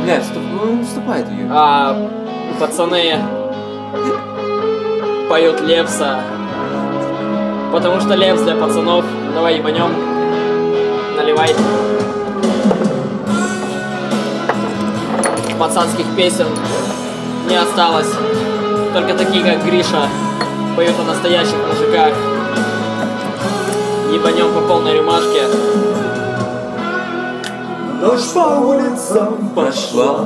Нет, уступает ее. Пацаны поют Лепса, потому что Лепс для пацанов. Давай ебанем. Наливай. Пацанских песен не осталось. Только такие, как Гриша, поют о настоящих мужиках. Ебанем по полной рюмашке. Ночь по улицам пошла,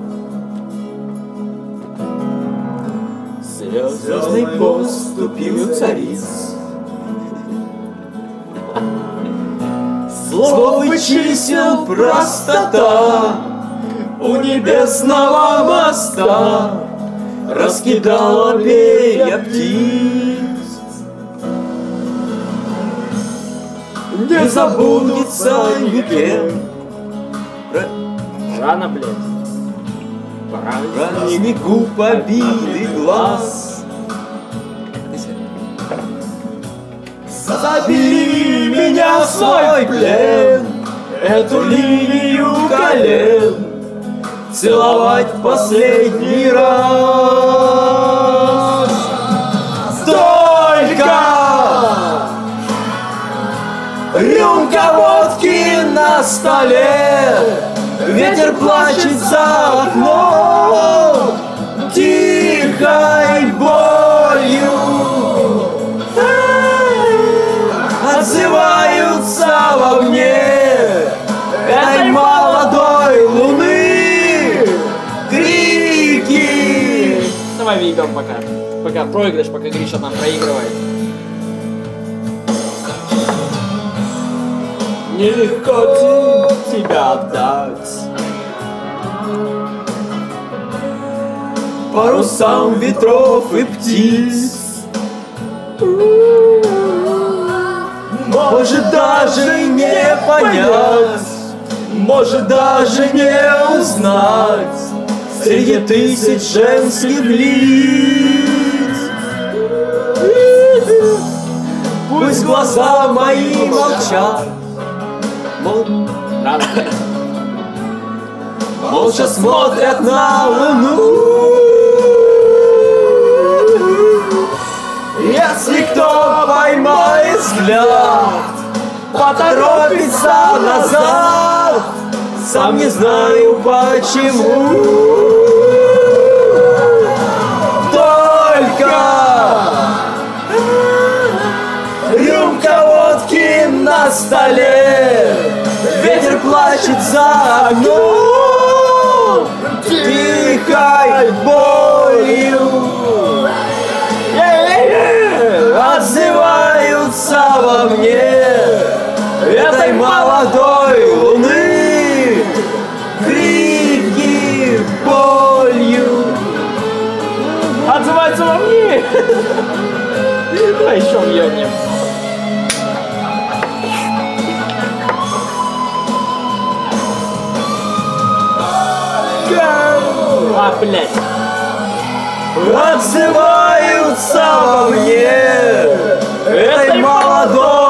звездной поступью цариц. Слов и чисел простота у небесного моста раскидала перья птиц. Не забудется уикенд. Рано, блядь. Пора. На снегу побитый глаз. Забери меня в свой плен, эту линию колен целовать в последний раз. Только рюмка водки на столе, ветер плачет за окном тихой болью. Отзываются во мне этой молодой луны крики. Давай ведем пока проигрыш, пока Гриша нам проигрывает. Нелегко тебя отдать парусам ветров и птиц. Может даже не понять, может даже не узнать среди тысяч женских лиц. Пусть глаза мои молчат, молча смотрят на луну. Если кто поймает взгляд, поторопится назад, сам не знаю почему. Только рюмка водки на столе, ветер плачет за окном тихой болью. Отзываются во мне этой молодой луны крики болью. Отзываются во мне. Давай еще въебнем. Блядь. Отзываются во мне этой молодой